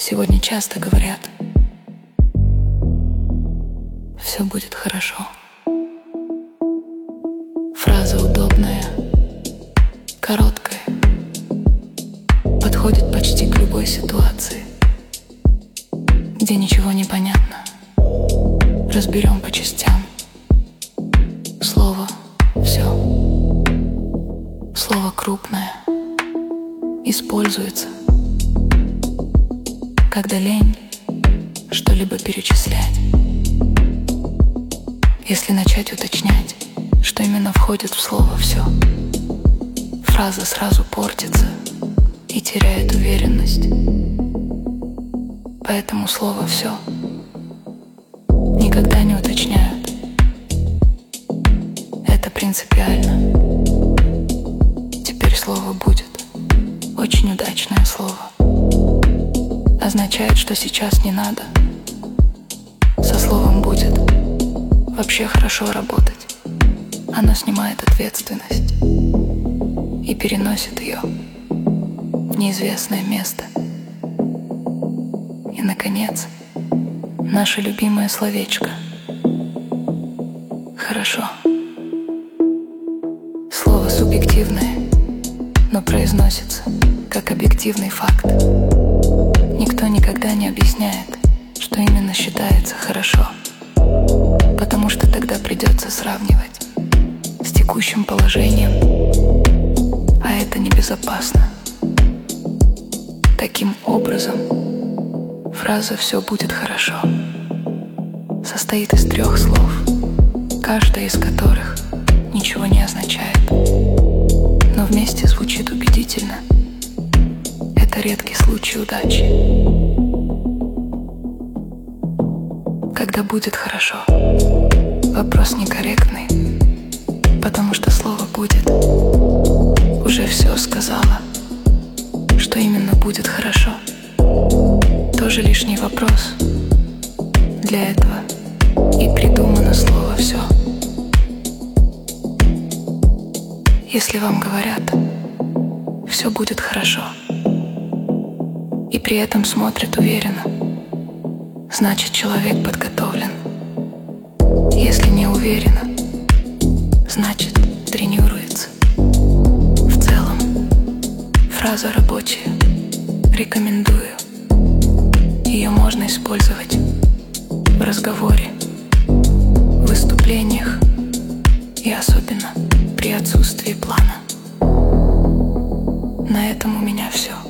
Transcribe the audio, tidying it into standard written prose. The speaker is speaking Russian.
Сегодня часто говорят: все будет хорошо. Фраза удобная, короткая, подходит почти к любой ситуации, где ничего не понятно. Разберем по частям. Слово «все». Слово крупное используется, когда лень что-либо перечислять. Если начать уточнять, что именно входит в слово «все», фраза сразу портится и теряет уверенность. Поэтому слово «все» никогда не уточняют. Это принципиально. Теперь слово «будет» — очень удачное слово. Означает, что сейчас не надо. Со словом «будет» вообще хорошо работать. Оно снимает ответственность и переносит ее в неизвестное место. И, наконец, наше любимое словечко «хорошо». Слово субъективное, но произносится как объективный факт. Никто никогда не объясняет, что именно считается хорошо, потому что тогда придется сравнивать с текущим положением, а это небезопасно. Таким образом, фраза «все будет хорошо» состоит из 3 слов, каждая из которых ничего не означает, но вместе звучит убедительно. Это редкий случай удачи. Когда будет хорошо? Вопрос некорректный, потому что слово «будет» уже все сказала. Что именно будет хорошо? Тоже лишний вопрос. Для этого и придумано слово «все». Если вам говорят «все будет хорошо», и при этом смотрят уверенно, значит, человек подготовлен. Если не уверенно, значит, тренируется. В целом, фраза рабочая. Рекомендую. Ее можно использовать в разговоре, в выступлениях и особенно при отсутствии плана. На этом у меня все.